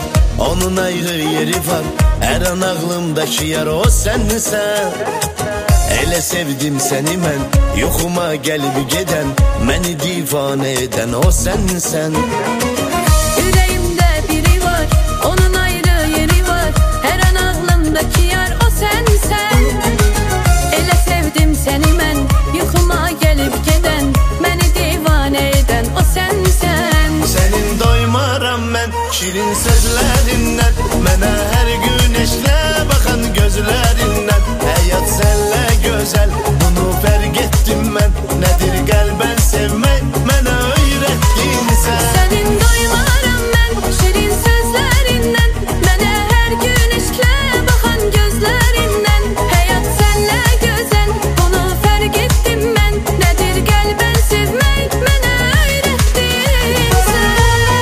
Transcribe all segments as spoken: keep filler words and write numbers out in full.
onun ayrı yeri var. Her an aklımdaki yar o sensen. Elə sevdim səni mən, yoxuma gəlib gedən, məni divane edən o sensen. Yüreğimde biri var, onun ayrı yeri var. Her an aklımdaki yar o sensen. Elə sevdim səni mən, yoxuma gəlib gedən, məni divane eden o sensen. Senin doymaram mən, şirin sözlərindən, mənə hər gün eşlə baxan gözlərindən. Həyat sənlə gözəl, bunu fərq etdim mən. Nədir qəlbən sevmək, mənə öyrətdin sən. Senin doymaram mən, şirin sözlərindən, mənə hər gün eşklə baxan gözlərindən. Həyat sənlə gözəl, bunu fərq etdim mən. Nədir qəlbən sevmək, mənə öyrətdin sən.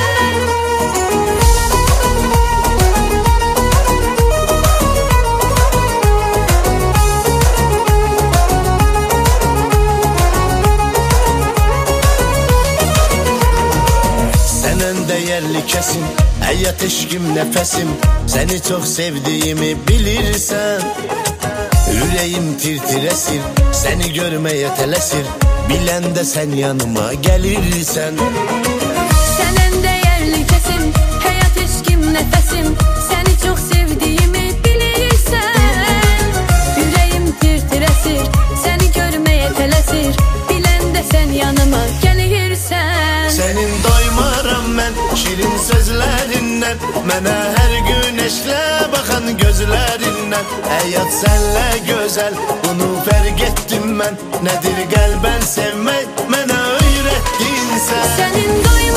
Değerli kesim, hayat eşkim nefesim. Seni çok sevdiğimi bilirsen. Yüreğim tir-tir esir, seni görmeye telesir. Bilen de sen yanıma gelirsen. Sen en değerli kesim, hayat eşkim nefesim. Seni çok sevdiğimi bilirsen. Yüreğim tir-tir esir, seni görmeye telesir. Bilen de sen yanıma gelirsen. Senin doymaram mən, şirin sözlərindən, mənə hər gün eşlə baxan gözlərindən. Həyat sənlə gözəl, bunu fərq etdim mən. Nədir qəlbən sevmək, mənə öyrətdin sən. Senin doymaram